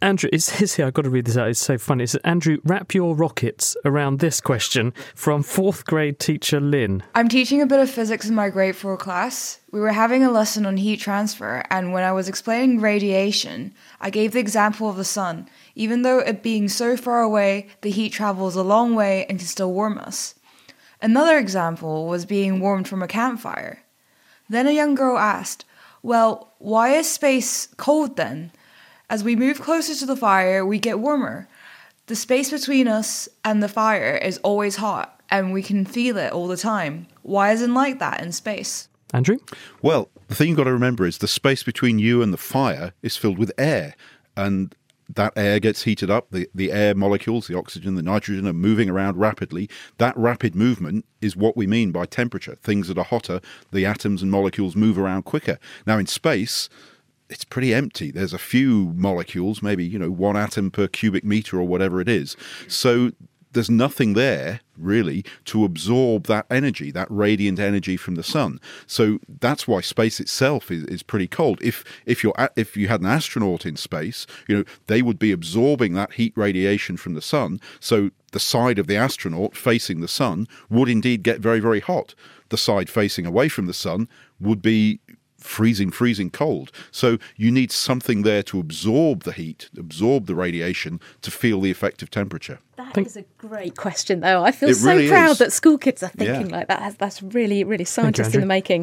Andrew, it says here, I've got to read this out, it's so funny. It says, Andrew, wrap your rockets around this question from 4th grade teacher Lynn. I'm teaching a bit of physics in my grade 4 class. We were having a lesson on heat transfer, and when I was explaining radiation, I gave the example of the sun. Even though it being so far away, the heat travels a long way and can still warm us. Another example was being warmed from a campfire. Then a young girl asked, well, why is space cold then? As we move closer to the fire, we get warmer. The space between us and the fire is always hot, and we can feel it all the time. Why isn't it like that in space? Andrew? Well, the thing you've got to remember is the space between you and the fire is filled with air, and that air gets heated up. The air molecules, the oxygen, the nitrogen, are moving around rapidly. That rapid movement is what we mean by temperature. Things that are hotter, the atoms and molecules move around quicker. Now, in space, it's pretty empty. There's a few molecules, maybe, 1 atom per cubic meter or whatever it is. So there's nothing there, really, to absorb that energy, that radiant energy from the sun. So that's why space itself is pretty cold. If you had an astronaut in space, they would be absorbing that heat radiation from the sun. So the side of the astronaut facing the sun would indeed get very, very hot. The side facing away from the sun would be freezing cold. So you need something there to absorb the heat, absorb the radiation, to feel the effective temperature. That is a great question, though. I feel It so really proud is. that school kids are thinking like that. That's really, really scientist in the making.